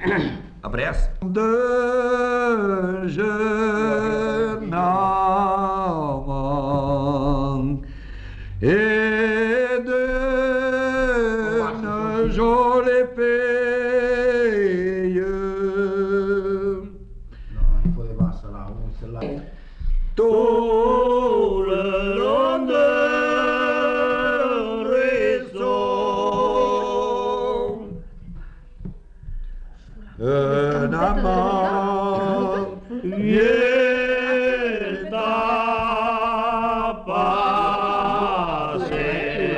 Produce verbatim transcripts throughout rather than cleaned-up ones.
Après De jeune amant et d'une jolie fille. Non, il faut voir ça là, celle-là. Tout le long de réseau, un amant vient à passer.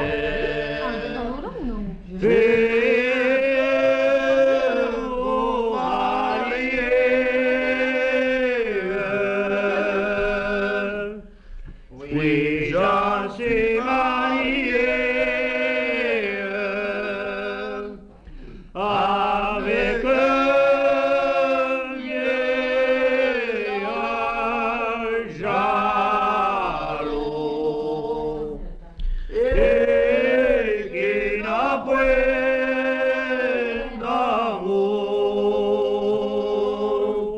Fais-vous marier. Oui, j'en suis marié avec un vieillard jaloux et qui n'a point d'amour.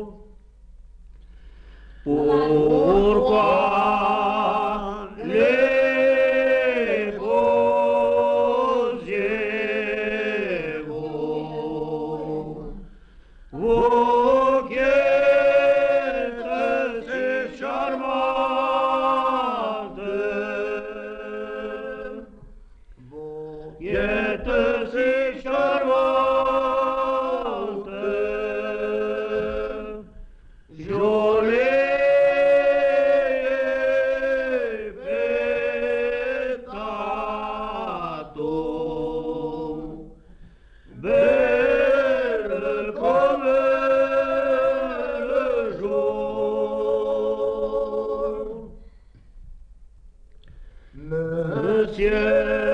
Pourquoi l'éposiez-vous, vous qui êtes si charmante, vous qui êtes si charmante, jolie belle comme le jour. Monsieur